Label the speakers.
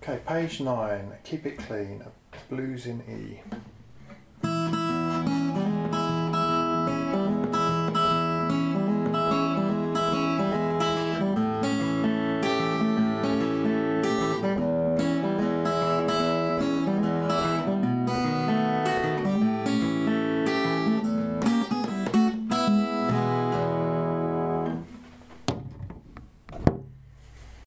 Speaker 1: Okay, page 9, Keep It Clean, Blues in E.